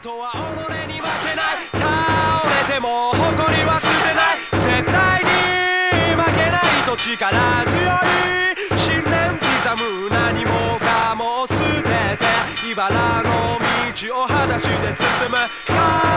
とは己に負けない。倒れても誇りは捨てない。絶対に負けないと力強い信念刻む。何もかも捨てて茨の道を裸足で進む。